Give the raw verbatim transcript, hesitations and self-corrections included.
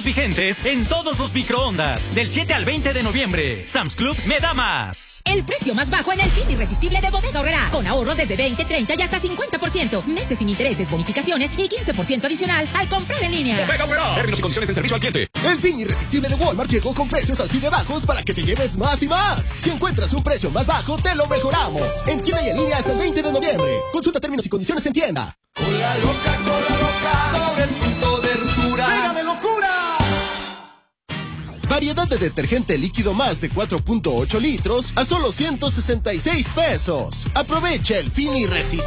vigentes en todos los microondas. Del siete al veinte de noviembre. Sam's Club me da más. El precio más bajo en el fin irresistible de Bodega Aurrerá. Con ahorros desde veinte, treinta y hasta cincuenta por ciento. Meses sin intereses, bonificaciones y quince por ciento adicional al comprar en línea. Bodega Aurrerá. Términos y condiciones en servicio al cliente. El fin irresistible de Walmart llegó con precios así de bajos para que te lleves más y más. Si encuentras un precio más bajo, te lo mejoramos. En tienda y en línea hasta el veinte de noviembre. Consulta términos y condiciones en tienda. Cola loca, cola loca, sobre el punto de ruptura. ¡Pega de locura! Variedad de detergente líquido más de cuatro punto ocho litros a solo ciento sesenta y seis pesos. Aprovecha el fin irresistible.